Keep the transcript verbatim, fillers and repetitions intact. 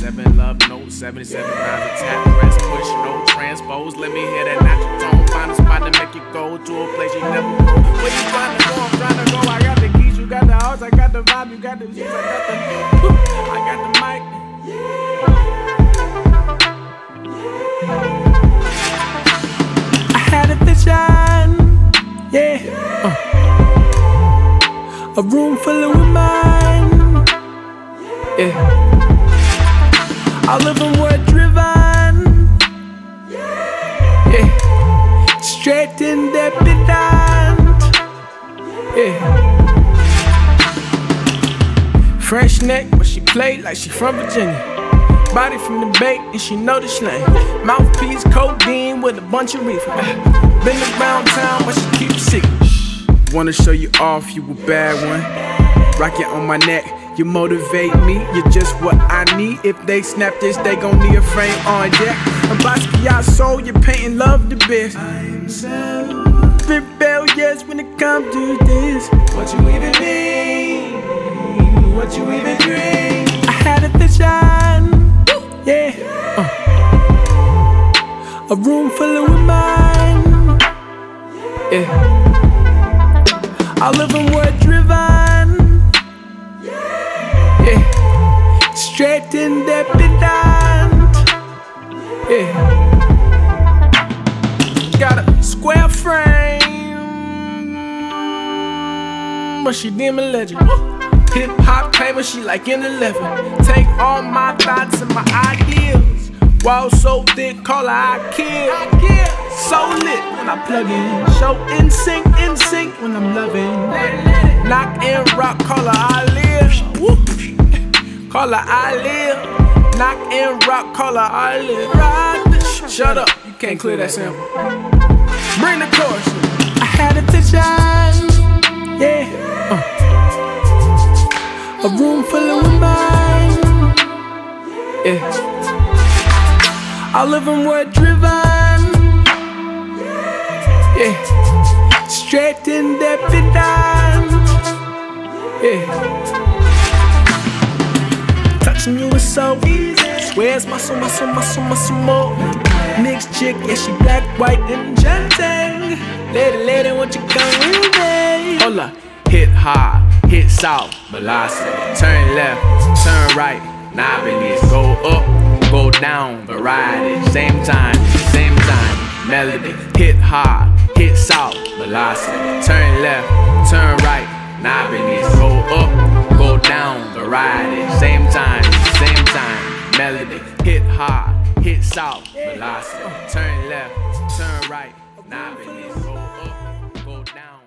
seven love note, seventy-seven rounds of tap, press, push, no transpose. Let me hear that natural tone. Find a spot to make you go to a place you never go. Where you trying to go? I'm trying to go. I got the keys, you got the house, I got the vibe, you got the shit, I got the, I got the mic. I had a vision, yeah. Uh. A room full of women, yeah. All of them were driven, yeah. Straight independent, yeah. French neck, but she played like she from Virginia. Body from the Bay, and she know the slang. Mouthpiece, codeine with a bunch of reefer. Been around town, but she keep it secret. Wanna show you off, you a bad one. Rock it on my neck, you motivate me. You're just what I need. If they snap this, they gon' need a frame on deck. A Basquiat soul, you're painting love the best. I'm so rebellious when it comes to this. What you even mean? What you even dream? I had a vision, yeah. Uh. A room full of women, yeah. All of them were driven, yeah. Straight independent, yeah. Got a square frame, but she dim and legend. Hip hop paper, she like in eleven. Take all my thoughts and my ideas. Wall so thick, call her I kill. So lit when I plug in. Show in sync, in sync when I'm loving. Knock and rock, call her I live. Call her I live. Knock and rock, call her I live. Shut up, you can't clear that sample. Bring the chorus. I had a vision, yeah. Uh. A room full of women, yeah. All of them were driven, yeah. Straight independent, yeah. Touching you is so easy. Swear it's muscle, muscle, muscle, muscle more. Mixed chick, yeah, she black, white, and enchanting. Lady, lady, won't you come with me? Hold up. Hit hard, hit south, velocity. Turn left, turn right, novelties. Go up, go down, variety. Same time, same time, melody. Hit hard, hit south, velocity. Turn left, turn right, novelties. Go up, go down, variety. Same time, same time, melody. Hit hard, hit south, velocity. Turn left, turn right, novelties. Go up, go down.